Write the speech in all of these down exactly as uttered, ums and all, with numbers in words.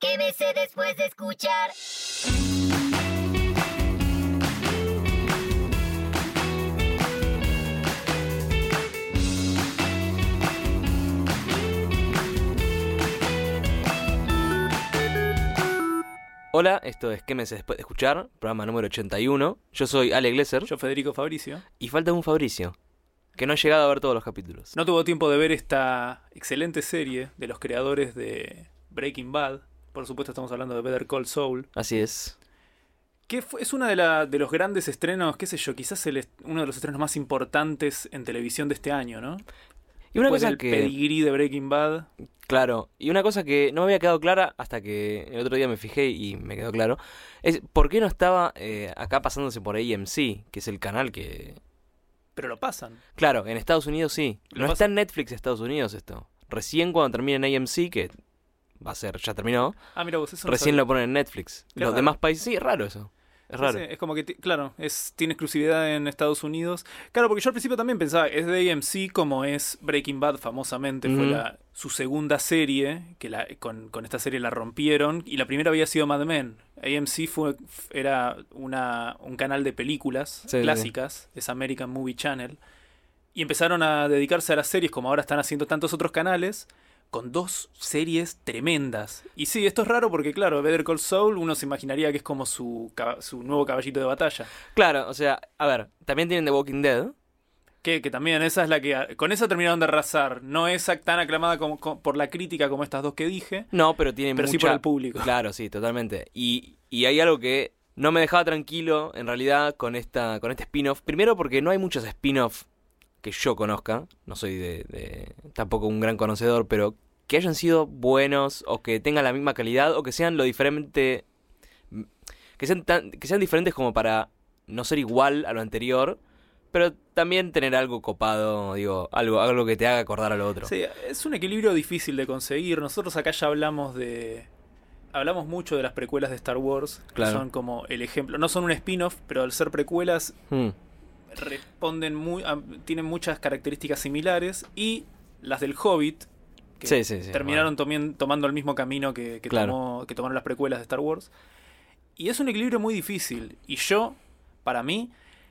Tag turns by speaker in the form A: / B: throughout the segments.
A: Quédese después de escuchar.
B: Hola, esto es Quémese después de escuchar, programa número ochenta y uno. Yo soy Ale Glesser.
C: Yo Federico Fabricio.
B: Y falta un Fabricio, que no ha llegado a ver todos los capítulos.
C: No tuvo tiempo de ver esta excelente serie de los creadores de Breaking Bad. Por supuesto estamos hablando de Better Call Saul.
B: Así es.
C: Que fue, es uno de, la, de los grandes estrenos, qué sé yo, quizás el, uno de los estrenos más importantes en televisión de este año, ¿no?
B: Y una
C: Después
B: cosa
C: del
B: que...
C: pedigrí de Breaking Bad.
B: Claro, y una cosa que no me había quedado clara hasta que el otro día me fijé y me quedó claro, es por qué no estaba eh, acá pasándose por A M C, que es el canal que...
C: Pero lo pasan.
B: Claro, en Estados Unidos sí.
C: ¿Lo
B: No
C: pasa?
B: está en Netflix Estados Unidos esto. Recién cuando termine en A M C, que va a ser, ya terminó,
C: Ah, mira vos, eso no
B: recién
C: sabía.
B: lo ponen en Netflix.
C: Qué
B: Los
C: raro.
B: demás países, sí, es raro eso. Es raro.
C: Sí, sí, es como que, ti- claro, es, tiene exclusividad en Estados Unidos. Claro, porque yo al principio también pensaba, es de A M C como es Breaking Bad famosamente, fue
B: Ujú.
C: la, su segunda serie, que la, con, con esta serie la rompieron, y la primera había sido Mad Men. A M C fue, era una, un canal de películas
B: Sí, sí,
C: clásicas, es American Movie Channel, y empezaron a dedicarse a las series como ahora están haciendo tantos otros canales, con dos series tremendas. Y sí, esto es raro porque, claro, Better Call Saul uno se imaginaría que es como su, cab- su nuevo caballito de batalla.
B: Claro, o sea, a ver, también tienen The Walking Dead.
C: Que, que también esa es la que... Con esa terminaron de arrasar. No es tan aclamada como, como- por la crítica como estas dos que dije,
B: No, pero tienen
C: pero sí
B: mucha...
C: por el público.
B: Claro, sí, totalmente. Y, y hay algo que no me dejaba tranquilo, en realidad, con esta con este spin-off. Primero porque no hay muchos spin-off que yo conozca. No soy de, de tampoco un gran conocedor, pero que hayan sido buenos o que tengan la misma calidad o que sean lo diferente... Que sean, tan, que sean diferentes como para no ser igual a lo anterior, pero también tener algo copado, digo, algo, algo que te haga acordar a lo otro.
C: Sí, es un equilibrio difícil de conseguir. Nosotros acá ya hablamos de... Hablamos mucho de las precuelas de Star Wars, que
B: Claro.
C: son como el ejemplo. No son un spin-off, pero al ser precuelas
B: Hmm.
C: responden muy, a- tienen muchas características similares. Y las del Hobbit, que
B: Sí, sí, sí.
C: terminaron tomien- tomando el mismo camino que, que,
B: Claro.
C: tomó- que tomaron las precuelas de Star Wars. Y es un equilibrio muy difícil. Y yo, para mí,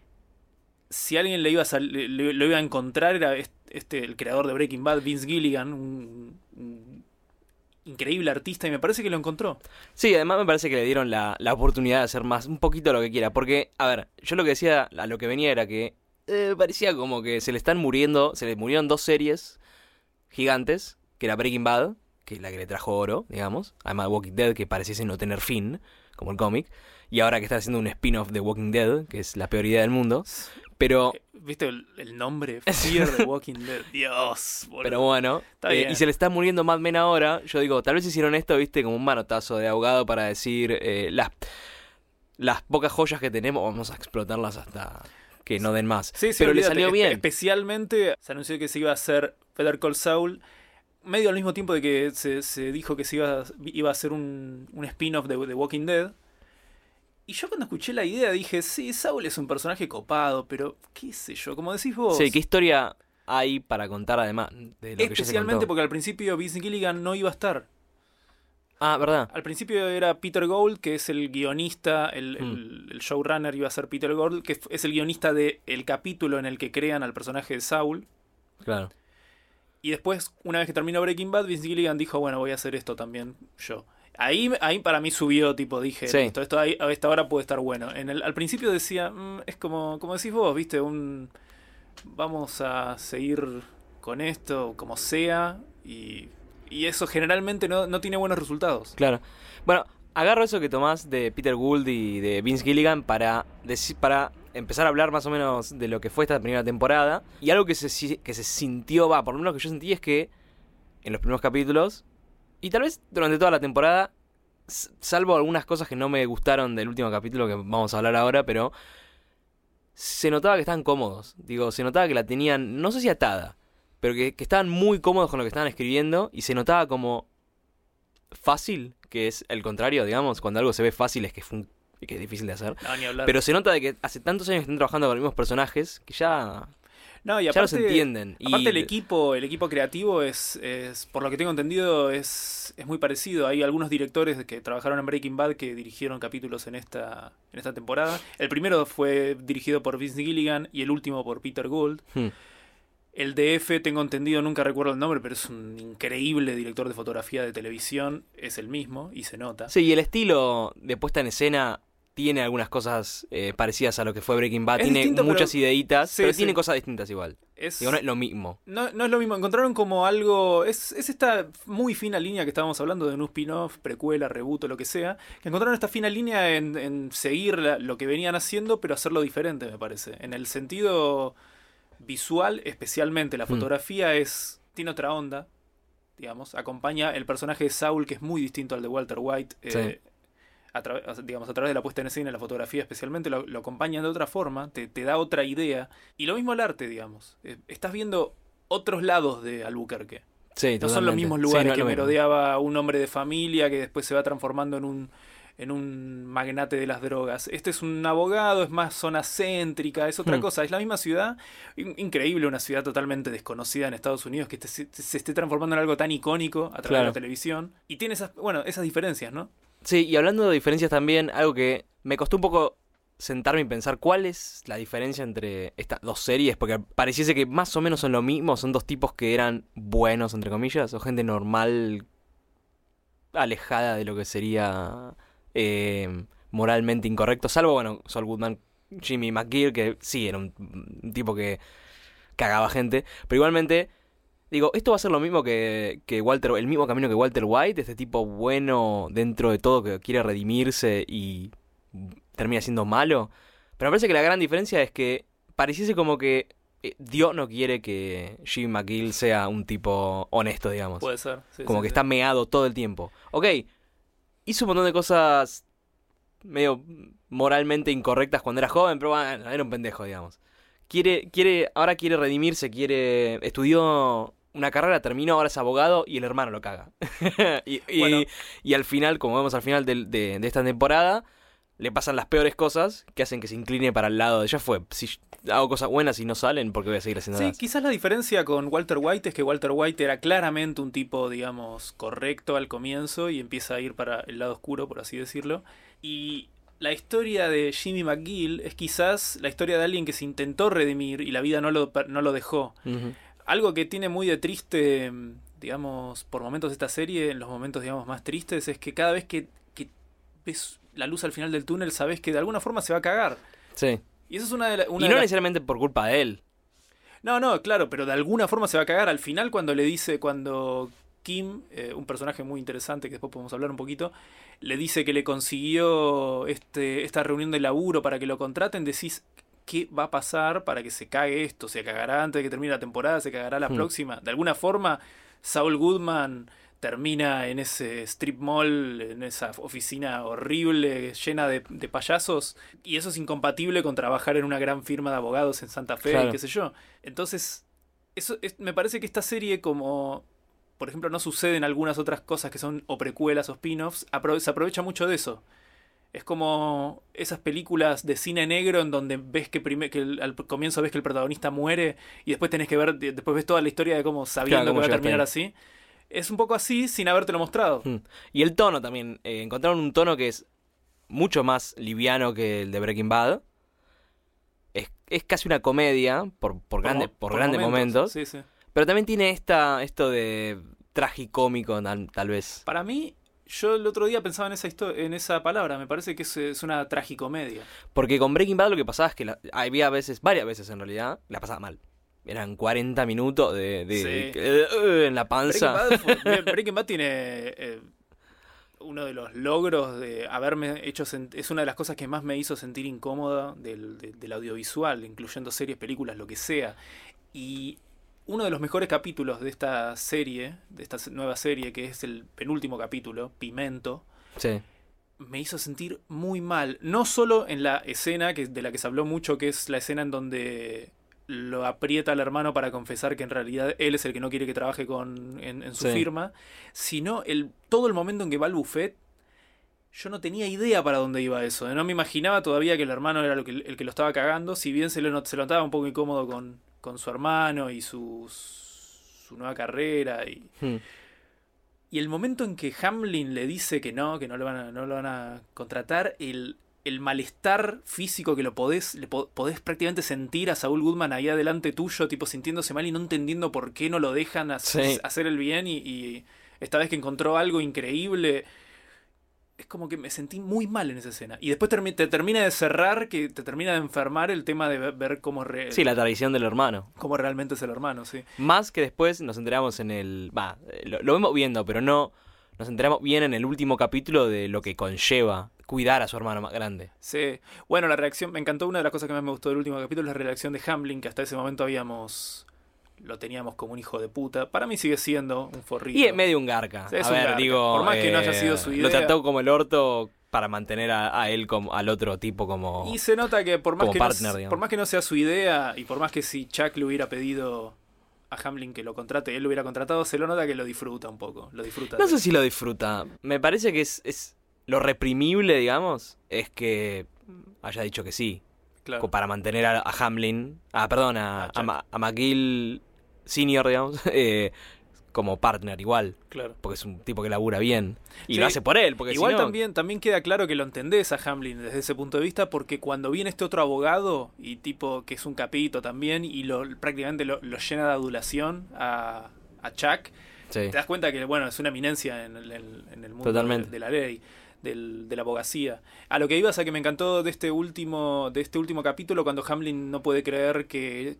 C: si alguien le iba a sal- le- le- lo iba a encontrar, era est- este, el creador de Breaking Bad, Vince Gilligan, un, un increíble artista, y me parece que lo encontró.
B: Sí, además me parece que le dieron la, la oportunidad de hacer más, un poquito lo que quiera. Porque, a ver, yo lo que decía, a lo que venía era que eh, parecía como que se le están muriendo, se le murieron dos series gigantes, que era Breaking Bad, que es la que le trajo oro, digamos. Además Walking Dead, que pareciese no tener fin, como el cómic. Y ahora que está haciendo un spin-off de Walking Dead, que es la peor idea del mundo. Pero,
C: Eh, ¿Viste el, el nombre? Fear the Walking Dead. Dios, boludo.
B: pero bueno,
C: Está
B: eh,
C: bien.
B: y se le está muriendo Mad Men ahora. Yo digo, tal vez hicieron esto, viste, como un manotazo de ahogado para decir, eh, las, las pocas joyas que tenemos, vamos a explotarlas hasta que no den más.
C: Sí, sí,
B: pero le
C: olvídate.
B: salió
C: Espe-
B: bien.
C: Especialmente se anunció que se iba a hacer Better Call Saul medio al mismo tiempo de que se, se dijo que se iba, a- iba a hacer un, un spin-off de, de Walking Dead. Y yo cuando escuché la idea dije, sí, Saul es un personaje copado, pero qué sé yo, como decís vos.
B: Sí, ¿qué historia hay para contar además de lo que ya se
C: Especialmente
B: contó?
C: porque al principio Vince Gilligan no iba a estar.
B: Ah, ¿verdad?
C: Al principio era Peter Gould, que es el guionista, el,
B: Hmm.
C: el- el showrunner iba a ser Peter Gould, que es el guionista del capítulo en el que crean al personaje de Saul.
B: Claro.
C: Y después, una vez que terminó Breaking Bad, Vince Gilligan dijo, bueno, voy a hacer esto también yo. Ahí, ahí para mí subió, tipo, dije,
B: Sí.
C: listo, esto ahí- a esta hora puede estar bueno. En el, al principio decía, "Mm, es como, como decís vos, viste, un vamos a seguir con esto, como sea, y, y eso generalmente no, no tiene buenos resultados.
B: Claro. Bueno, agarro eso que tomás de Peter Gould y de Vince Gilligan para, deci- para empezar a hablar más o menos de lo que fue esta primera temporada. Y algo que se, si- que se sintió, va, por lo menos que yo sentí es que en los primeros capítulos, y tal vez durante toda la temporada, s- salvo algunas cosas que no me gustaron del último capítulo que vamos a hablar ahora, pero se notaba que estaban cómodos. Digo, se notaba que la tenían, no sé si atada, pero que, que estaban muy cómodos con lo que estaban escribiendo y se notaba como fácil, que es el contrario, digamos, cuando algo se ve fácil es que, es un- que es difícil de hacer.
C: No, ni hablar.
B: Pero se nota de que hace tantos años que están trabajando con los mismos personajes que ya...
C: No, y
B: ya
C: aparte,
B: los entienden.
C: Aparte
B: y...
C: el equipo, el equipo creativo es, es, por lo que tengo entendido, es, es muy parecido. Hay algunos directores que trabajaron en Breaking Bad que dirigieron capítulos en esta, en esta temporada. El primero fue dirigido por Vince Gilligan y el último por Peter Gould.
B: Hmm.
C: El D F, tengo entendido, nunca recuerdo el nombre, pero es un increíble director de fotografía de televisión. Es el mismo y se nota.
B: Sí, y el estilo de puesta en escena tiene algunas cosas eh, parecidas a lo que fue Breaking Bad.
C: Es
B: Tiene
C: distinto,
B: muchas
C: pero...
B: ideitas,
C: sí,
B: pero
C: sí.
B: tiene cosas distintas igual.
C: Es...
B: Digo, no es lo mismo.
C: No, no es lo mismo. Encontraron como algo... Es, es esta muy fina línea que estábamos hablando de un spin-off, precuela, reboot o lo que sea. Que encontraron esta fina línea en, en seguir la, lo que venían haciendo, pero hacerlo diferente, me parece. En el sentido visual, especialmente. La fotografía mm. es tiene otra onda, digamos. Acompaña el personaje de Saul, que es muy distinto al de Walter White.
B: Sí.
C: Eh, A, tra- digamos, a través de la puesta en escena, la fotografía especialmente, lo, lo acompañan de otra forma, te, te da otra idea. Y lo mismo el arte, digamos. Eh, estás viendo otros lados de Albuquerque.
B: Sí,
C: no son los mismos lugares
B: sí, no
C: que
B: lo
C: merodeaba un hombre de familia que después se va transformando en un, en un magnate de las drogas. Este es un abogado, es más zona céntrica, es otra
B: Hmm.
C: cosa. Es la misma ciudad. In- increíble, una ciudad totalmente desconocida en Estados Unidos que te- se, se esté transformando en algo tan icónico a través
B: Claro.
C: de la televisión. Y tiene esas, bueno, esas diferencias, ¿no?
B: Sí, y hablando de diferencias también, algo que me costó un poco sentarme y pensar cuál es la diferencia entre estas dos series, porque pareciese que más o menos son lo mismo, son dos tipos que eran buenos, entre comillas, o gente normal, alejada de lo que sería eh, moralmente incorrecto, salvo, bueno, Saul Goodman, Jimmy McGill, que sí, era un, un tipo que cagaba gente, pero igualmente... Digo, esto va a ser lo mismo que, que Walter, el mismo camino que Walter White, este tipo bueno dentro de todo que quiere redimirse y termina siendo malo. Pero me parece que la gran diferencia es que pareciese como que eh, Dios no quiere que Jimmy McGill sea un tipo honesto, digamos.
C: Puede ser. Sí,
B: Como
C: sí,
B: que
C: sí.
B: está meado todo el tiempo. Ok, hizo un montón de cosas medio moralmente incorrectas cuando era joven, pero bueno, era un pendejo, digamos. Quiere, quiere, ahora quiere redimirse, quiere, estudió una carrera, terminó, ahora es abogado y el hermano lo caga. y, y,
C: Bueno.
B: y al final, como vemos al final del- de, de esta temporada, le pasan las peores cosas que hacen que se incline para el lado de ya fue. Si hago cosas buenas y no salen, ¿por qué voy a seguir haciendo
C: Sí,
B: nada?
C: quizás la diferencia con Walter White es que Walter White era claramente un tipo, digamos, correcto al comienzo y empieza a ir para el lado oscuro, por así decirlo. Y la historia de Jimmy McGill es quizás la historia de alguien que se intentó redimir y la vida no lo, no lo dejó.
B: Ujú.
C: Algo que tiene muy de triste, digamos, por momentos esta serie, en los momentos, digamos, más tristes, es que cada vez que, que ves la luz al final del túnel, sabes que de alguna forma se va a cagar.
B: Sí.
C: Y eso es una de, la- una
B: Y
C: de
B: no
C: las...
B: necesariamente por culpa de él.
C: No, no, claro, pero de alguna forma se va a cagar. Al final, cuando le dice, cuando Kim, eh, un personaje muy interesante, que después podemos hablar un poquito, le dice que le consiguió este, esta reunión de laburo para que lo contraten, decís, ¿qué va a pasar para que se cague esto? ¿Se cagará antes de que termine la temporada? ¿Se cagará la
B: Hmm.
C: próxima? De alguna forma, Saul Goodman termina en ese strip mall, en esa oficina horrible, llena de, de payasos, y eso es incompatible con trabajar en una gran firma de abogados en Santa Fe,
B: Claro.
C: y qué sé yo. Entonces, eso es- me parece que esta serie, como por ejemplo no sucede en algunas otras cosas que son o precuelas o spin-offs, apro- se aprovecha mucho de eso. Es como esas películas de cine negro en donde ves que, prime- que el- al comienzo ves que el protagonista muere y después tenés que ver, de- después ves toda la historia de cómo sabiendo
B: Claro, cómo
C: que va a
B: llegaste
C: terminar
B: ahí.
C: así. Es un poco así sin habértelo mostrado.
B: Mm. Y el tono también. eh, encontraron un tono que es mucho más liviano que el de Breaking Bad. Es, es casi una comedia por, por, grande,
C: mo-
B: por, grandes momentos.
C: Sí, sí.
B: Pero también tiene esta esto de tragicómico, tal, tal vez.
C: Para mí, yo el otro día pensaba en esa histo- en esa palabra. Me parece que es, es una tragicomedia.
B: Porque con Breaking Bad lo que pasaba es que la- había veces, varias veces en realidad, la pasaba mal. Eran cuarenta minutos de, de-
C: Sí.
B: de- uh, en la
C: Breaking
B: panza.
C: Bad, fue- Breaking Bad tiene eh, uno de los logros de haberme hecho sent- es una de las cosas que más me hizo sentir incómoda del, de- del audiovisual, incluyendo series, películas, lo que sea. Y uno de los mejores capítulos de esta serie, de esta se- nueva serie, que es el penúltimo capítulo, Pimento,
B: Sí.
C: me hizo sentir muy mal. No solo en la escena que, de la que se habló mucho, que es la escena en donde lo aprieta al hermano para confesar que en realidad él es el que no quiere que trabaje con, en, en su
B: Sí.
C: firma, sino el, todo el momento en que va al buffet. Yo no tenía idea para dónde iba eso. No me imaginaba todavía que el hermano era lo que, el que lo estaba cagando, si bien se lo, not- se lo notaba un poco incómodo con, con su hermano y sus, su nueva carrera. Y,
B: Hmm.
C: y el momento en que Hamlin le dice que no, que no lo van a, no lo van a contratar, el, el malestar físico que lo podés, le po- podés prácticamente sentir a Saul Goodman ahí adelante tuyo, tipo sintiéndose mal y no entendiendo por qué no lo dejan hacer,
B: Sí.
C: hacer el bien. Y, y esta vez que encontró algo increíble, es como que me sentí muy mal en esa escena. Y después termi- te termina de cerrar, que te termina de enfermar el tema de ver, ver cómo, re-
B: Sí, la tradición del hermano.
C: cómo realmente es el hermano, sí.
B: Más que después nos enteramos en el... Va, lo, lo vemos viendo, pero no... Nos enteramos bien en el último capítulo de lo que conlleva cuidar a su hermano más grande.
C: Sí. Bueno, la reacción, me encantó, una de las cosas que más me gustó del último capítulo es la reacción de Hamlin, que hasta ese momento habíamos... Lo teníamos como un hijo de puta. Para mí sigue siendo un forrito.
B: Y es medio un garca.
C: Sí, es
B: a
C: un
B: ver,
C: garca.
B: digo...
C: Por más que no haya
B: eh,
C: sido su idea.
B: Lo trató como el orto para mantener a, a él como al otro tipo como...
C: Y se nota que por más
B: como
C: que,
B: partner,
C: no,
B: digamos.
C: por más que no sea su idea, y por más que si Chuck le hubiera pedido a Hamlin que lo contrate y él lo hubiera contratado, se lo nota que lo disfruta un poco. Lo disfruta.
B: No
C: de-
B: sé si lo disfruta. Me parece que es, es... Lo reprimible, digamos, es que haya dicho que sí.
C: Claro.
B: co- Para mantener a, a Hamlin... Ah, perdón, a,
C: A
B: a,
C: Chuck.
B: Ma- a McGill Senior, digamos, eh, como partner igual.
C: Claro.
B: Porque es un tipo que labura bien. Y
C: Sí.
B: lo hace por él, porque
C: Igual
B: si no...
C: también, también queda claro que lo entendés a Hamlin desde ese punto de vista, porque cuando viene este otro abogado, y tipo que es un capito también, y lo prácticamente lo, lo llena de adulación a, a Chuck,
B: Sí.
C: te das cuenta que bueno, es una eminencia en el, en- en el mundo
B: Totalmente.
C: de, de la ley, del- de la abogacía. A lo que ibas a que me encantó de este último, de este último capítulo, cuando Hamlin no puede creer que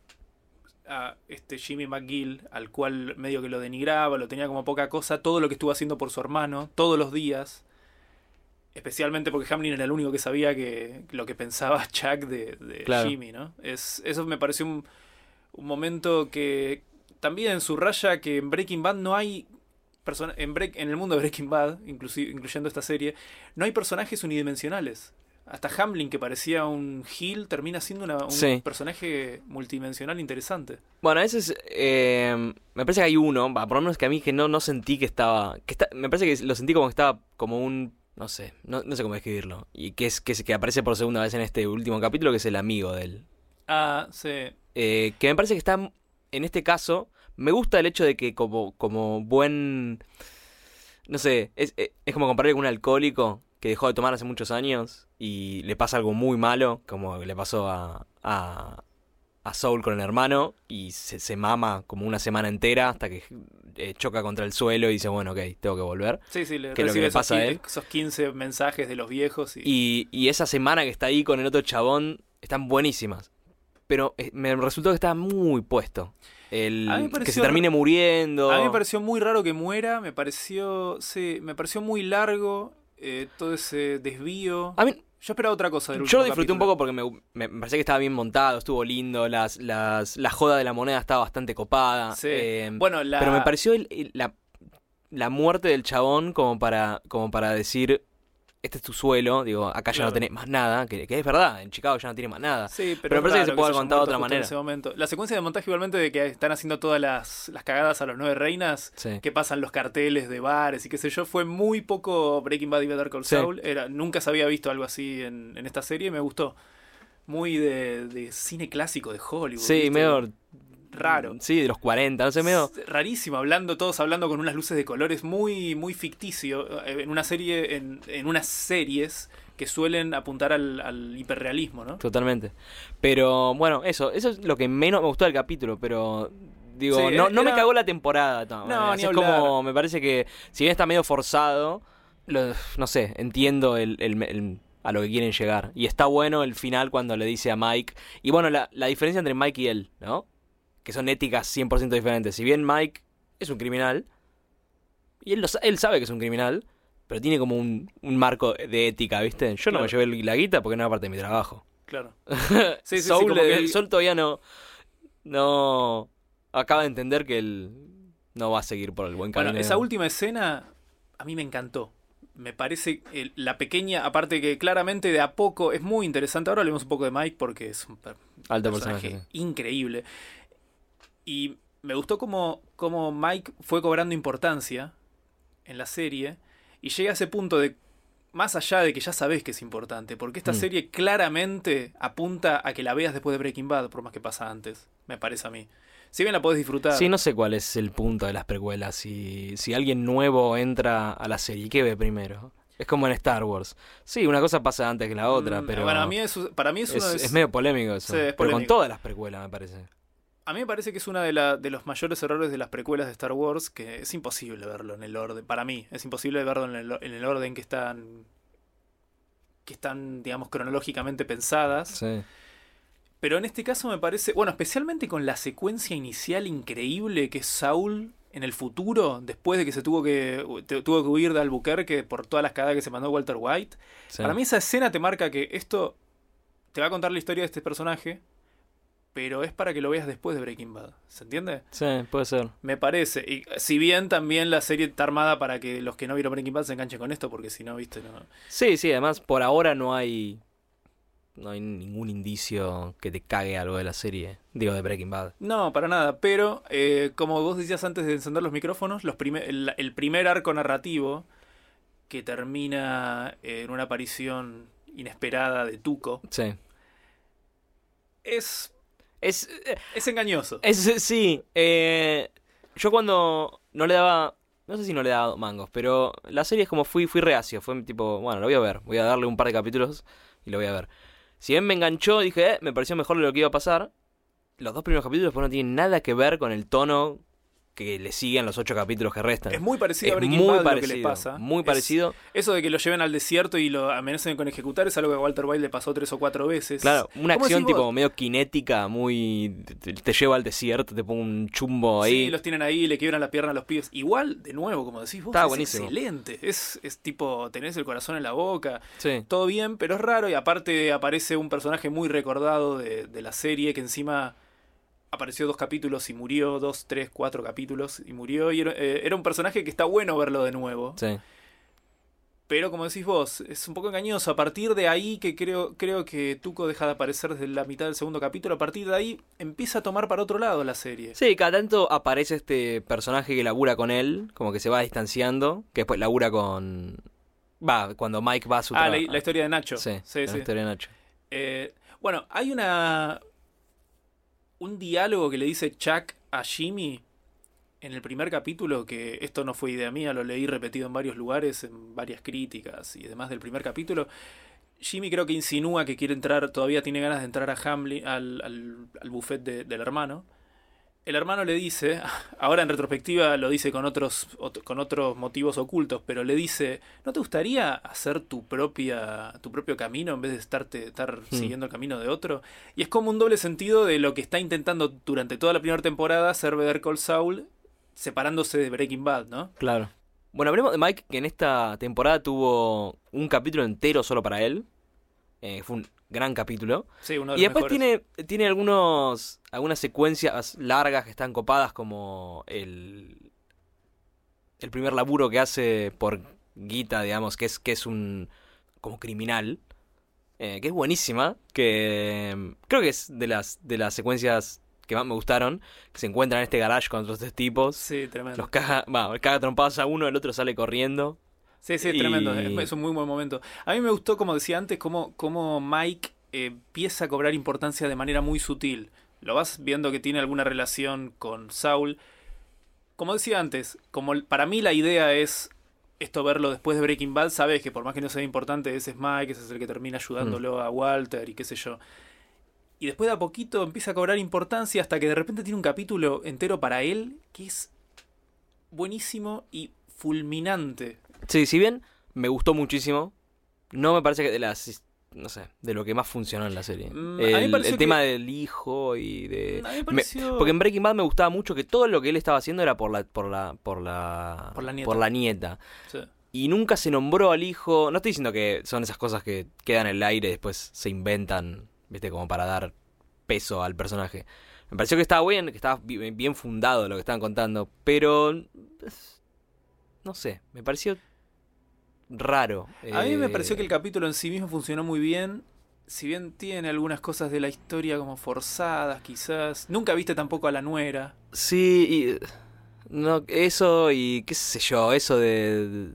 C: a este Jimmy McGill, al cual medio que lo denigraba, lo tenía como poca cosa, todo lo que estuvo haciendo por su hermano, todos los días, especialmente porque Hamlin era el único que sabía que lo que pensaba Chuck de, de
B: Claro.
C: Jimmy, ¿no? Es, eso me pareció un, un momento que también subraya que en Breaking Bad no hay persona- en, Break- en el mundo de Breaking Bad, inclusi- incluyendo esta serie, no hay personajes unidimensionales. Hasta Hamlin, que parecía un heel, termina siendo una- un
B: Sí.
C: personaje multidimensional interesante.
B: Bueno, ese es... eh, me parece que hay uno, va, por lo menos que a mí que no, no sentí que estaba... Que está, me parece que lo sentí como que estaba como un... No sé, no, no sé cómo describirlo. Y que es que, es- que aparece por segunda vez en este último capítulo, que es el amigo de él.
C: Ah, sí.
B: Eh, que me parece que está... En este caso, me gusta el hecho de que como, como buen... No sé, es, es es como compararlo con un alcohólico que dejó de tomar hace muchos años y le pasa algo muy malo, como le pasó a, a, a Saul con el hermano, y se, se mama como una semana entera hasta que eh, choca contra el suelo y dice, bueno, ok, tengo que volver.
C: Sí, sí, le
B: Que es lo que
C: recibe
B: le
C: esos,
B: pasa a
C: qui-
B: él.
C: esos quince mensajes de los viejos. Y...
B: Y, y esa semana que está ahí con el otro chabón, están buenísimas. Pero eh, me resultó que estaba muy puesto. El,
C: A mí me
B: que
C: pareció
B: se termine muriendo.
C: A mí me pareció muy raro que muera, me pareció, sí, me pareció muy largo eh, todo ese desvío.
B: A mí,
C: Yo esperaba otra cosa del
B: yo
C: último
B: lo disfruté un
C: capítulo.
B: poco porque me, me, me parecía que estaba bien montado, estuvo lindo, las, las, la joda de la moneda estaba bastante copada.
C: Sí.
B: eh,
C: Bueno, la...
B: Pero me pareció el- el- la, la muerte del chabón como para, como para decir, este es tu suelo, digo, acá ya
C: Claro.
B: no tenés más nada, que, que es verdad, en Chicago ya no tiene más nada.
C: Sí, pero,
B: pero me
C: es
B: parece que
C: raro
B: se puede
C: haya
B: haber contado de
C: muerto
B: otra
C: justo en
B: manera.
C: ese momento. La secuencia de montaje igualmente de que están haciendo todas las, las cagadas a los nueve reinas,
B: Sí.
C: que pasan los carteles de bares y qué sé yo, fue muy poco Breaking Bad y Better Call
B: Sí.
C: Saul. Era, nunca se había visto algo así en, en esta serie y me gustó. Muy de, de cine clásico de Hollywood.
B: Sí,
C: ¿viste?
B: medio
C: raro.
B: Sí, de los cuarenta, no sé, medio...
C: Es rarísimo, hablando, todos hablando con unas luces de colores, muy, muy ficticio, eh, en una serie, en, en unas series que suelen apuntar al, al hiperrealismo, ¿no?
B: Totalmente. Pero bueno, eso, eso es lo que menos me gustó del capítulo, pero digo,
C: Sí,
B: no, no me
C: era-
B: cagó la temporada. de todas
C: No,
B: maneras.
C: ni
B: es
C: hablar.
B: como, me parece que si bien está medio forzado, lo- no sé, entiendo el, el- el- a lo que quieren llegar. Y está bueno el final cuando le dice a Mike, y bueno, la, la diferencia entre Mike y él, ¿no? Que son éticas cien por ciento diferentes. Si bien Mike es un criminal, y él, lo sa- él sabe que es un criminal, pero tiene como un, un marco de ética, ¿viste? Yo no
C: Claro.
B: me llevé la guita porque no era parte de mi trabajo.
C: Claro. Sí, sí, sí,
B: Saul,
C: como
B: le-
C: que-
B: Saul todavía no, no acaba de entender que él no va a seguir por el buen camino.
C: Bueno, esa última escena a mí me encantó. Me parece el- la pequeña, aparte que claramente de a poco es muy interesante. Ahora hablemos un poco de Mike porque es un per-
B: Alto
C: personaje
B: personaje. sí.
C: increíble. Y me gustó cómo, cómo Mike fue cobrando importancia en la serie y llega a ese punto de, más allá de que ya sabés que es importante, porque esta
B: Mm.
C: serie claramente apunta a que la veas después de Breaking Bad, por más que pasa antes. me parece a mí. Si bien la podés disfrutar.
B: Sí, no sé cuál es el punto de las precuelas. Si, si alguien nuevo entra a la serie, ¿qué ve primero? Es como en Star Wars. Sí, una cosa pasa antes que la otra,
C: Mm,
B: pero
C: bueno, a mí es, para mí es,
B: es,
C: uno de...
B: es medio polémico eso.
C: Sí, es
B: Pero con
C: polémico.
B: todas las precuelas, me parece.
C: A mí me parece que es uno de, la, de los mayores errores de las precuelas de Star Wars, que es imposible verlo en el orden. Para mí, es imposible verlo en el, en el orden que están, que están, digamos, cronológicamente pensadas.
B: Sí.
C: Pero en este caso me parece, bueno, especialmente con la secuencia inicial increíble que es Saul en el futuro, después de que se tuvo que te- tuvo que huir de Albuquerque por todas las cagadas que se mandó Walter White.
B: Sí.
C: Para mí esa escena te marca que esto te va a contar la historia de este personaje, pero es para que lo veas después de Breaking Bad. ¿Se entiende?
B: Sí, puede ser.
C: Me parece. Y si bien también la serie está armada para que los que no vieron Breaking Bad se enganchen con esto, porque si no, viste, no.
B: Sí, sí, además por ahora no hay no hay ningún indicio que te cague algo de la serie. Digo, de Breaking Bad.
C: No, para nada. Pero, eh, como vos decías antes de encender los micrófonos, los prime- el, el primer arco narrativo que termina en una aparición inesperada de Tuco
B: Sí.
C: es,
B: Es,
C: es engañoso.
B: es sí. eh, yo cuando no le daba... No sé si no le daba mangos, pero la serie es como fui, fui reacio. Fue tipo, bueno, lo voy a ver. Voy a darle un par de capítulos y lo voy a ver. Si bien me enganchó, dije, eh, me pareció mejor de lo que iba a pasar. Los dos primeros capítulos después no tienen nada que ver con el tono que le siguen los ocho capítulos que restan.
C: Es muy parecido a
B: Es
C: Breaking
B: muy
C: Bad lo
B: parecido,
C: que les pasa.
B: muy
C: Es-
B: parecido.
C: Eso de que lo lleven al desierto y lo amenacen con ejecutar es algo que a Walter White le pasó tres o cuatro veces.
B: Claro, una
C: ¿Cómo
B: acción
C: decís vos?
B: tipo medio cinética, muy... Te, te lleva al desierto, te pongo un chumbo ahí.
C: Sí, los tienen ahí, le quiebran la pierna a los pibes. Igual, de nuevo, como decís vos,
B: Está
C: es
B: buenísimo.
C: excelente. Es, es tipo, tenés el corazón en la boca.
B: Sí.
C: Todo bien, pero es raro. Y aparte aparece un personaje muy recordado de, de la serie que encima apareció dos capítulos y murió. Dos, tres, cuatro capítulos y murió. Y era, eh, era un personaje que está bueno verlo de nuevo.
B: Sí.
C: Pero como decís vos, es un poco engañoso. A partir de ahí que creo, creo que Tuco deja de aparecer desde la mitad del segundo capítulo. A partir de ahí empieza a tomar para otro lado la serie.
B: Sí, cada tanto aparece este personaje que labura con él, como que se va distanciando, que después labura con... Va, cuando Mike va a su
C: Ah, la,
B: trabajo.
C: la historia de Nacho.
B: Sí,
C: sí,
B: la
C: sí.
B: historia de Nacho.
C: Eh, bueno, hay una un diálogo que le dice Chuck a Jimmy en el primer capítulo, que esto no fue idea mía, lo leí repetido en varios lugares, en varias críticas y demás del primer capítulo. Jimmy creo que insinúa que quiere entrar, todavía tiene ganas de entrar a Hamlin, al, al, al buffet de- del hermano. El hermano le dice, ahora en retrospectiva lo dice con otros, ot- con otros motivos ocultos, pero le dice, ¿no te gustaría hacer tu propia tu propio camino en vez de estarte, estar
B: Hmm.
C: siguiendo el camino de otro? Y es como un doble sentido de lo que está intentando durante toda la primera temporada hacer Better Call Saul, separándose de Breaking Bad, ¿no?
B: Claro. Bueno, hablemos de Mike, que en esta temporada tuvo un capítulo entero solo para él. Eh, fue un gran capítulo.
C: Sí, uno de
B: Y
C: los
B: después
C: mejores.
B: tiene, tiene algunos algunas secuencias largas que están copadas, como el, el primer laburo que hace por guita, digamos, que es, que es un como criminal, eh, que es buenísima, que mm, creo que es de las, de las secuencias que más me gustaron, que se encuentran en este garage con otros tres tipos,
C: Sí, tremendo.
B: los caga, va, caga trompadas a uno, el otro sale corriendo.
C: Sí, sí, es
B: Y-
C: tremendo. Es, es un muy buen momento. A mí me gustó, como decía antes, cómo, cómo Mike eh, empieza a cobrar importancia de manera muy sutil. Lo vas viendo que tiene alguna relación con Saul. Como decía antes, como el- para mí la idea es esto verlo después de Breaking Bad, sabes que por más que no sea importante, ese es Mike, ese es el que termina ayudándolo a Walter y qué sé yo. Y después de a poquito empieza a cobrar importancia hasta que de repente tiene un capítulo entero para él que es buenísimo y fulminante.
B: Sí, si bien me gustó muchísimo, no me parece que de las, no sé, de lo que más funcionó en la serie.
C: Mm, a mí me
B: el
C: pareció
B: el tema
C: que-
B: del hijo y de...
C: A mí me
B: me-
C: pareció...
B: porque en Breaking Bad me gustaba mucho que todo lo que él estaba haciendo era por la por la por la
C: Por la nieta.
B: por la nieta.
C: Sí.
B: Y nunca se nombró al hijo. No estoy diciendo que son esas cosas que quedan en el aire y después se inventan, ¿viste? Como para dar peso al personaje. Me pareció que estaba bien, que estaba bi- bien fundado lo que estaban contando, pero es- no sé, me pareció raro.
C: A mí me
B: Eh,
C: pareció que el capítulo en sí mismo funcionó muy bien. Si bien tiene algunas cosas de la historia como forzadas, quizás. Nunca viste tampoco a la nuera.
B: Sí, y, no, eso y qué sé yo, eso de, de-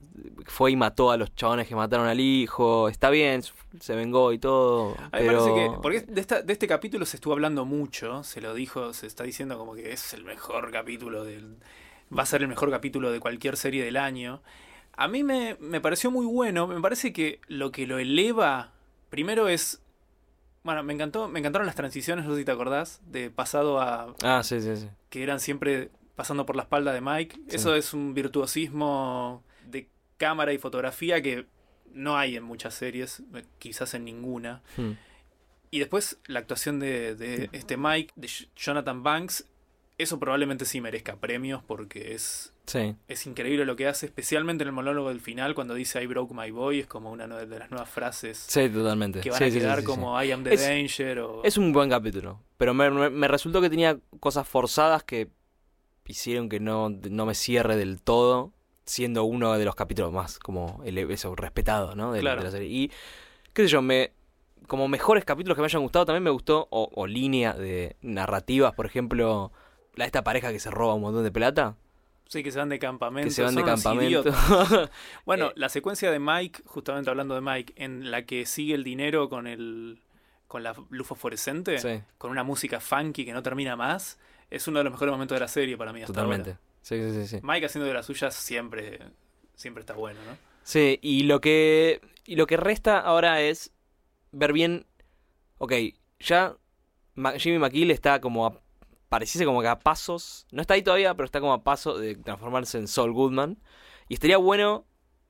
B: fue y mató a los chabones que mataron al hijo. Está bien, se vengó y todo.
C: A mí me
B: pero...
C: parece que, porque de, esta, de este capítulo se estuvo hablando mucho, se lo dijo, se está diciendo como que es el mejor capítulo del... Va a ser el mejor capítulo de cualquier serie del año. A mí me, me pareció muy bueno, me parece que lo que lo eleva, primero es... Bueno, me encantó, me encantaron las transiciones, no sé si te acordás, de pasado a...
B: Ah, sí, sí, sí.
C: Que eran siempre pasando por la espalda de Mike.
B: Sí.
C: Eso es un virtuosismo de cámara y fotografía que no hay en muchas series, quizás en ninguna.
B: Hmm.
C: Y después la actuación de, de este Mike, de Jonathan Banks, eso probablemente sí merezca premios porque es,
B: Sí.
C: es increíble lo que hace, especialmente en el monólogo del final cuando dice I broke my boy, es como una de las nuevas frases
B: Sí, totalmente.
C: que van
B: Sí,
C: a
B: sí, sí,
C: quedar
B: sí, sí.
C: como I am the
B: Es-
C: danger o...
B: Es un buen capítulo, pero me, me- me resultó que tenía cosas forzadas que hicieron que no, no me cierre del todo, siendo uno de los capítulos más como el, eso, respetado, ¿no? De, la-
C: Claro.
B: de la serie. Y, qué sé yo, me, como mejores capítulos que me hayan gustado, también me gustó, o, o línea de narrativas, por ejemplo, la esta pareja que se roba un montón de plata,
C: Sí, que se van de campamento.
B: que se van de
C: son unos
B: campamento.
C: idiotas. Bueno,
B: Eh,
C: la secuencia de Mike, justamente hablando de Mike, en la que sigue el dinero con el con la luz fosforescente,
B: Sí,
C: con una música funky que no termina más, es uno de los mejores momentos de la serie para mí hasta
B: totalmente.
C: ahora.
B: Sí, sí, sí, sí.
C: Mike haciendo de las suyas siempre, siempre está bueno, ¿no?
B: Sí, y lo que y lo que resta ahora es ver bien. Ok, ya Ma- Jimmy McGill está como a, pareciese como que a pasos, no está ahí todavía, pero está como a paso de transformarse en Saul Goodman. Y estaría bueno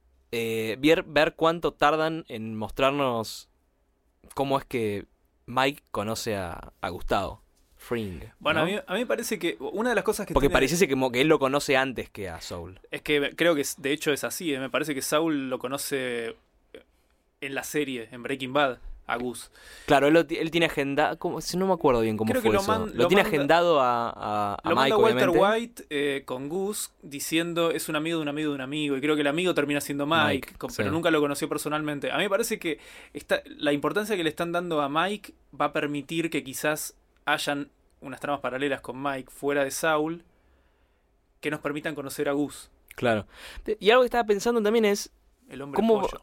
B: eh, ver, ver cuánto tardan en mostrarnos cómo es que Mike conoce a, a Gustavo Fring.
C: Bueno,
B: ¿no?
C: a, mí, a mí me parece que una de las cosas que
B: Porque
C: tiene-
B: pareciese como que él lo conoce antes que a Saul.
C: es que creo que es- de hecho es así, ¿eh? Me parece que Saul lo conoce en la serie, en Breaking Bad, a Gus.
B: Claro, él, lo ti- él tiene agendado. ¿cómo? No me acuerdo bien cómo
C: Creo que
B: fue
C: lo
B: eso.
C: man-
B: lo,
C: lo
B: tiene
C: manda-
B: agendado a, a, a
C: Lo
B: Mike,
C: manda Walter
B: obviamente.
C: White eh, con Gus diciendo es un amigo de un amigo de un amigo. Y creo que el amigo termina siendo Mike,
B: Mike,
C: con-
B: sí.
C: pero nunca lo conoció personalmente. A mí me parece que esta, la importancia que le están dando a Mike va a permitir que quizás hayan unas tramas paralelas con Mike fuera de Saul que nos permitan conocer a Gus,
B: Claro. Te- Y algo que estaba pensando también es
C: el hombre
B: cómo,
C: pollo.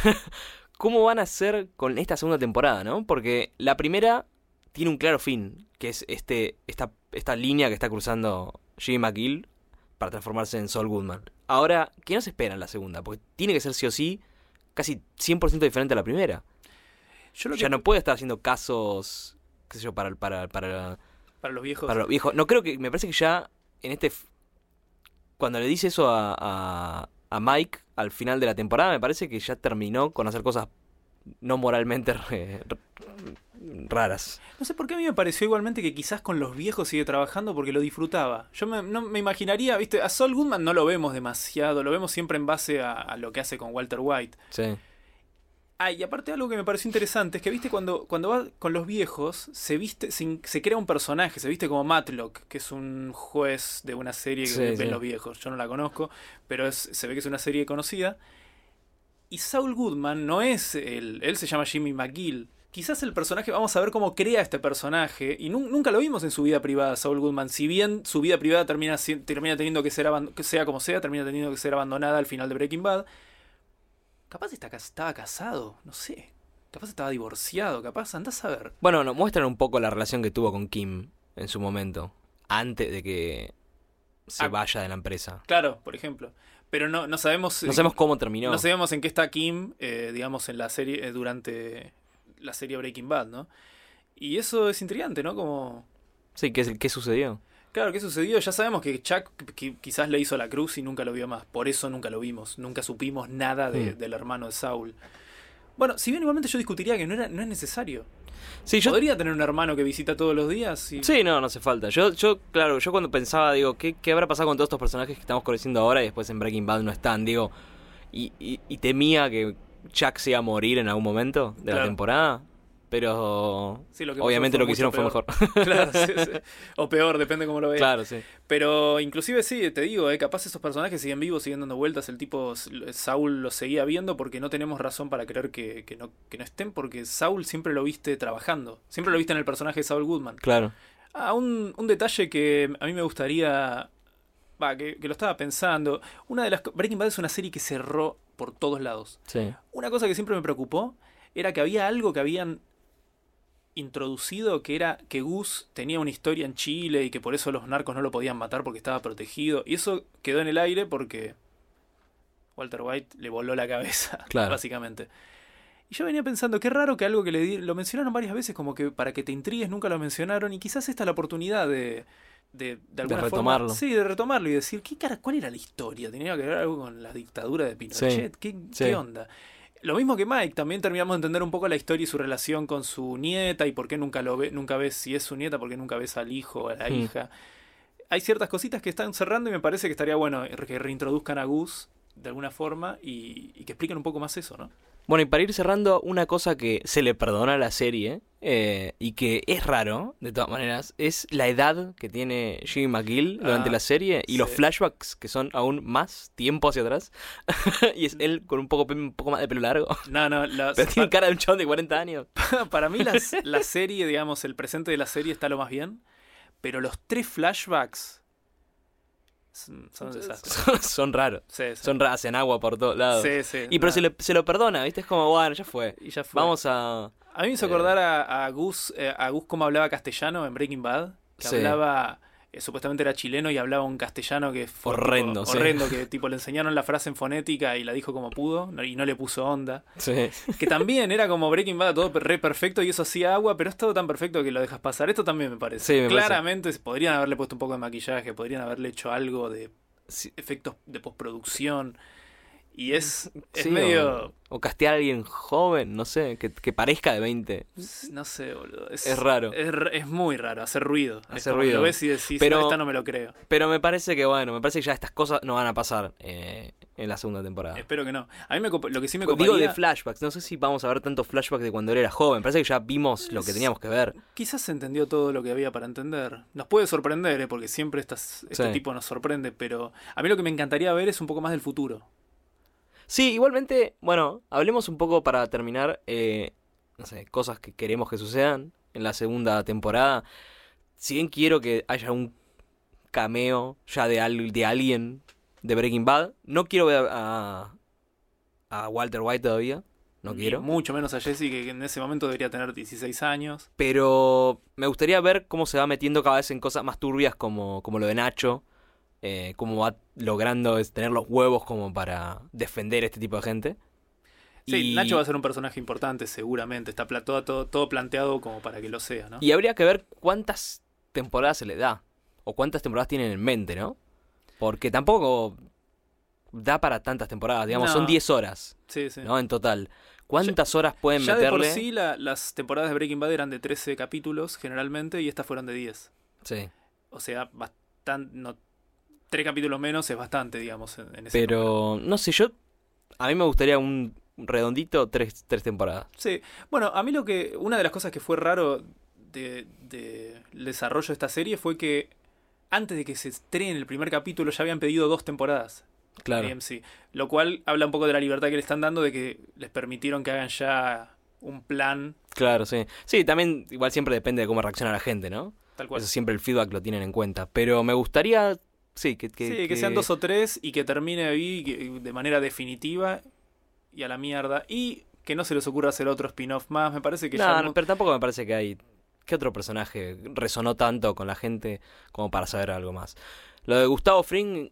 B: cómo van a hacer con esta segunda temporada, ¿no? Porque la primera tiene un claro fin, que es este esta, esta línea que está cruzando Jimmy McGill para transformarse en Saul Goodman. Ahora, ¿qué nos espera en la segunda? Porque tiene que ser sí o sí casi cien por ciento diferente a la primera.
C: Yo lo que,
B: Ya no puede estar haciendo casos, qué sé yo, para, para, para,
C: para los viejos.
B: para los viejos. No creo que, me parece que ya en este... f- Cuando le dice eso a, a, a Mike al final de la temporada, me parece que ya terminó con hacer cosas no moralmente re- re- raras.
C: No sé por qué a mí me pareció igualmente que quizás con los viejos sigue trabajando porque lo disfrutaba. Yo me, no, me imaginaría, viste, a Saul Goodman no lo vemos demasiado, lo vemos siempre en base a, a lo que hace con Walter White.
B: Sí.
C: Ah, y aparte algo que me pareció interesante es que, viste, cuando, cuando va con los viejos, se viste, se, se crea un personaje, se viste como Matlock, que es un juez de una serie que
B: Sí,
C: ven
B: sí.
C: los viejos. Yo no la conozco, pero es, se ve que es una serie conocida. Y Saul Goodman no es él, él se llama Jimmy McGill. Quizás el personaje, vamos a ver cómo crea este personaje, y nu- nunca lo vimos en su vida privada, Saul Goodman. Si bien su vida privada termina, si- termina teniendo que ser, aban- que sea como sea, termina teniendo que ser abandonada al final de Breaking Bad. Capaz está, cas- estaba casado, no sé. Capaz estaba divorciado, capaz, andás a ver.
B: Bueno, nos muestran un poco la relación que tuvo con Kim en su momento, antes de que se
C: Ah.
B: vaya de la empresa.
C: Claro, por ejemplo. Pero no, no sabemos.
B: No sabemos cómo terminó.
C: No sabemos en qué está Kim, eh, digamos, en la serie, eh, durante la serie Breaking Bad, ¿no? Y eso es intrigante, ¿no? Como.
B: Sí, ¿qué, es- qué sucedió?
C: Claro, ¿qué sucedió? Ya sabemos que Chuck qui- quizás le hizo la cruz y nunca lo vio más. Por eso nunca lo vimos. Nunca supimos nada de-
B: Hmm.
C: del hermano de Saul. Bueno, si bien igualmente yo discutiría que no, era, no es necesario.
B: Sí, yo...
C: Podría tener un hermano que visita todos los días y...
B: Sí, no, no hace falta. Yo, yo claro, yo cuando pensaba, digo, ¿qué, ¿qué habrá pasado con todos estos personajes que estamos conociendo ahora y después en Breaking Bad no están? Digo, y, y, y temía que Chuck se iba a morir en algún momento de
C: Claro.
B: la temporada, pero
C: Sí, lo que
B: obviamente
C: pasó
B: lo que hicieron fue
C: mucho
B: mejor.
C: peor. Claro, sí, sí. O peor, depende cómo lo veas.
B: Claro, sí.
C: Pero inclusive sí, te digo, eh, capaz esos personajes siguen vivos, siguen dando vueltas. El tipo Saul los seguía viendo porque no tenemos razón para creer que, que, no, que no estén, porque Saul siempre lo viste trabajando. Siempre lo viste en el personaje de Saul Goodman.
B: Claro.
C: Ah, un, un detalle que a mí me gustaría... Va, que, que lo estaba pensando. Una de las... Breaking Bad es una serie que cerró por todos lados.
B: Sí.
C: Una cosa que siempre me preocupó era que había algo que habían introducido, que era que Gus tenía una historia en Chile y que por eso los narcos no lo podían matar porque estaba protegido. Y eso quedó en el aire porque Walter White le voló la cabeza,
B: Claro.
C: básicamente. Y yo venía pensando, qué raro que algo que le di, lo mencionaron varias veces, como que para que te intrigues nunca lo mencionaron, y quizás esta es la oportunidad de, de, de alguna
B: De retomarlo.
C: forma... Sí, de retomarlo y decir, ¿qué cara, ¿cuál era la historia? ¿Tenía que ver algo con la dictadura de Pinochet?
B: Sí,
C: ¿Qué,
B: sí.
C: ¿Qué onda? Lo mismo que Mike, también terminamos de entender un poco la historia y su relación con su nieta, y por qué nunca lo ve, nunca ves si es su nieta, por qué nunca ves al hijo o a la
B: Hmm.
C: hija. Hay ciertas cositas que están cerrando y me parece que estaría bueno que reintroduzcan a Gus de alguna forma y, y que expliquen un poco más eso, ¿no?
B: Bueno, y para ir cerrando, una cosa que se le perdona a la serie, eh, y que es raro, de todas maneras, es la edad que tiene Jimmy McGill durante
C: Ah,
B: la serie y
C: sí.
B: los flashbacks que son aún más tiempo hacia atrás. Y es él con un poco, un poco más de pelo largo.
C: No, no, las-
B: Pero tiene cara de un chabón de cuarenta años.
C: para mí las- la serie, digamos, el presente de la serie está lo más bien, pero los tres flashbacks son, son un desastre.
B: Son, son raros.
C: Sí, sí.
B: Son raros, hacen agua por todos lados.
C: Sí, sí,
B: Y pero
C: nada.
B: se, le- se lo perdona, ¿viste? Es como, bueno, ya fue.
C: Y ya fue.
B: Vamos a...
C: A mí me hizo
B: Eh.
C: acordar a, a Gus, eh, a Gus cómo hablaba castellano en Breaking Bad. Que
B: Sí.
C: hablaba, eh, supuestamente era chileno y hablaba un castellano que fue
B: Horrendo,
C: tipo,
B: sí.
C: horrendo, que tipo le enseñaron la frase en fonética y la dijo como pudo no- y no le puso onda.
B: Sí.
C: Que también era como Breaking Bad, todo re perfecto y eso hacía agua, pero es todo tan perfecto que lo dejas pasar. Esto también me parece.
B: Sí, me parece.
C: Claramente podrían haberle puesto un poco de maquillaje, podrían haberle hecho algo de
B: Sí.
C: efectos de postproducción. Y es, es
B: Sí,
C: medio...
B: O, o castear a alguien joven, no sé, que, que parezca de veinte.
C: No sé, boludo. Es,
B: Es raro.
C: Es, r- es muy raro, hacer ruido. Es
B: Hacer
C: como que
B: ruido.
C: Lo ves y decís,
B: Pero-
C: "No, esta no me lo creo".
B: Pero me parece que, bueno, me parece que ya estas cosas no van a pasar eh, en la segunda temporada.
C: Espero que no. A mí me copa- lo que sí me
B: Digo
C: coparía...
B: de flashbacks, no sé si vamos a ver tantos flashbacks de cuando él era joven. Parece que ya vimos lo que teníamos que ver.
C: Quizás se entendió todo lo que había para entender. Nos puede sorprender, ¿eh? Porque siempre estas, este
B: Sí.
C: tipo nos sorprende, pero a mí lo que me encantaría ver es un poco más del futuro.
B: Sí, igualmente, bueno, hablemos un poco para terminar, eh, no sé, cosas que queremos que sucedan en la segunda temporada. Si bien quiero que haya un cameo ya de, al- de alguien de Breaking Bad, no quiero ver a, a Walter White todavía, no
C: Ni
B: quiero.
C: mucho menos a Jesse, que en ese momento debería tener dieciséis años.
B: Pero me gustaría ver cómo se va metiendo cada vez en cosas más turbias como, como lo de Nacho. Eh, cómo va logrando es tener los huevos como para defender este tipo de gente.
C: Sí,
B: Y-
C: Nacho va a ser un personaje importante, seguramente. Está pla- todo, todo, todo planteado como para que lo sea, ¿no?
B: Y habría que ver cuántas temporadas se le da. O cuántas temporadas tienen en mente, ¿no? Porque tampoco da para tantas temporadas. Digamos,
C: No.
B: son diez horas,
C: Sí, sí.
B: ¿no? En total. ¿Cuántas horas pueden
C: Ya de por
B: meterle?
C: sí la- las temporadas de Breaking Bad eran de trece capítulos generalmente y estas fueron de diez.
B: Sí.
C: O sea, bastante, no, tres capítulos menos es bastante, digamos, en, en ese número.
B: Pero, no sé, yo... A mí me gustaría un redondito tres, tres temporadas.
C: Sí, bueno, a mí lo que... Una de las cosas que fue raro de, de el desarrollo de esta serie fue que antes de que se estrene el primer capítulo ya habían pedido dos temporadas.
B: Claro.
C: A M C, lo cual habla un poco de la libertad que le están dando de que les permitieron que hagan ya un plan
B: Claro, sí. Sí, también igual siempre depende de cómo reacciona la gente, ¿no?
C: tal cual.
B: Eso siempre el feedback lo tienen en cuenta. Pero me gustaría, sí, que... que
C: sí, que, sean dos o tres y que termine ahí que- de manera definitiva y a la mierda. Y que no se les ocurra hacer otro spin-off más. Me parece que
B: No,
C: ya...
B: no, pero tampoco me parece que hay... ¿Qué otro personaje resonó tanto con la gente como para saber algo más? Lo de Gustavo Fring,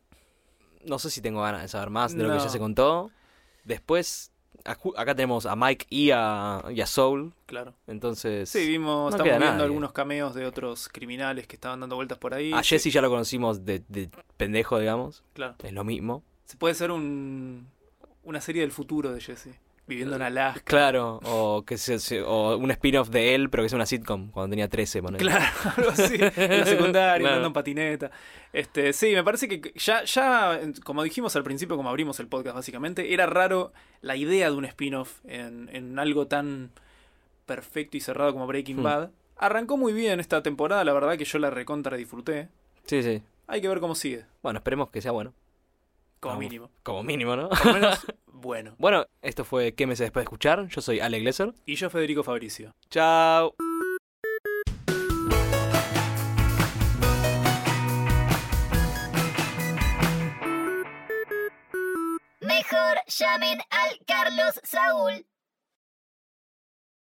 B: no sé si tengo ganas de saber más de lo que
C: No.
B: ya se contó. Después, acu- acá tenemos a Mike y a, y a Soul.
C: Claro.
B: Entonces,
C: Sí, vimos,
B: no
C: estamos
B: queda
C: viendo
B: nadie.
C: algunos cameos de otros criminales que estaban dando vueltas por ahí.
B: a
C: Sí,
B: Jesse ya lo conocimos de, de pendejo, digamos.
C: claro.
B: Es lo mismo.
C: Se puede ser un, una serie del futuro de Jesse. Viviendo en Alaska.
B: Claro, o que se, se- o un spin-off de él, pero que sea una sitcom cuando tenía trece, ponele.
C: Claro, algo así. En la secundaria,
B: Claro.
C: andando en patineta. Este, sí, me parece que ya, ya, como dijimos al principio, como abrimos el podcast básicamente, era raro la idea de un spin-off en, en algo tan perfecto y cerrado como Breaking
B: Hmm.
C: Bad. Arrancó muy bien esta temporada, la verdad que yo la recontra disfruté.
B: Sí, sí.
C: Hay que ver cómo sigue,
B: Bueno, esperemos que sea bueno.
C: como
B: Vamos.
C: mínimo.
B: Como mínimo, ¿no?
C: Por lo menos, bueno.
B: Bueno, esto fue ¿Qué meses después de escuchar? Yo soy Ale Glesser.
C: Y yo, Federico Fabricio.
B: Chao.
A: Mejor llamen al Carlos Saúl.